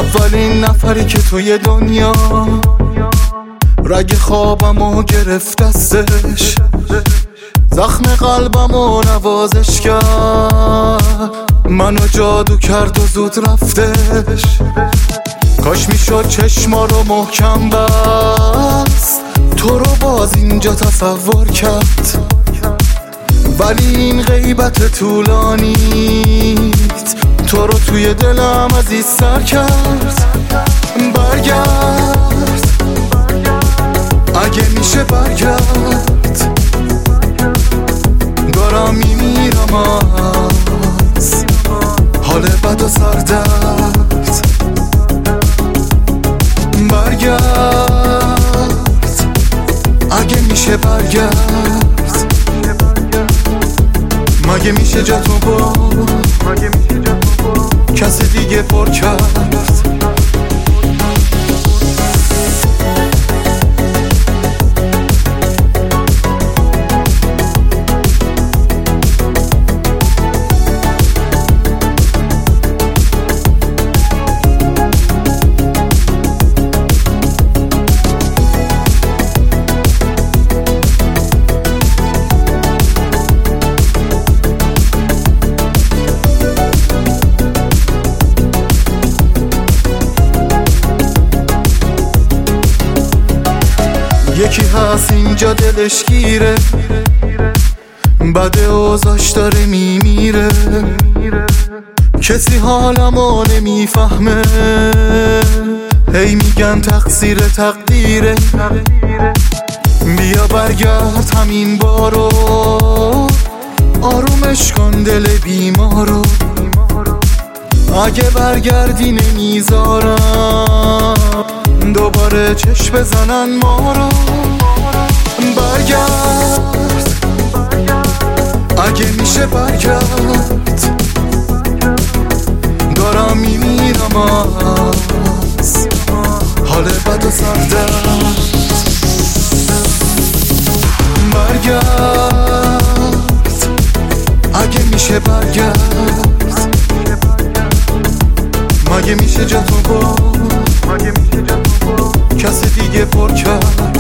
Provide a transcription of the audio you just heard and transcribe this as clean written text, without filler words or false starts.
اولین نفری که توی دنیا رگ خوابمو گرفت دستش، زخم قلبمو نوازش کرد، منو جادو کرد و زود رفتش. کاش میشد چشما رو محکم بست، تو رو باز اینجا تصور کرد، ولی این غیبت طولانیت تو رو توی دلم عزیز سر کرد. برگرد اگه میشه برگرد، دارم میمیرم از حال بد و سردرد. برگرد اگه میشه برگرد، مگه میشه جاتو با کسی دیگه پر کرد. یکی هست اینجا دلش گیره، بده اوضاش داره میمیره، کسی حالمو نمیفهمه، هی میگن تقصیر تقدیره. بیا برگرد همین بارو، آرومش کن دل بیمارو، اگه برگردی نمیذارم دوباره چشم بزنن ما رو. برگرد اگه میشه برگرد، دارم میمیرم از حال بد و سردرد. برگرد اگه میشه برگرد، مگه میشه جاتو با کسی دیگه پر کرد.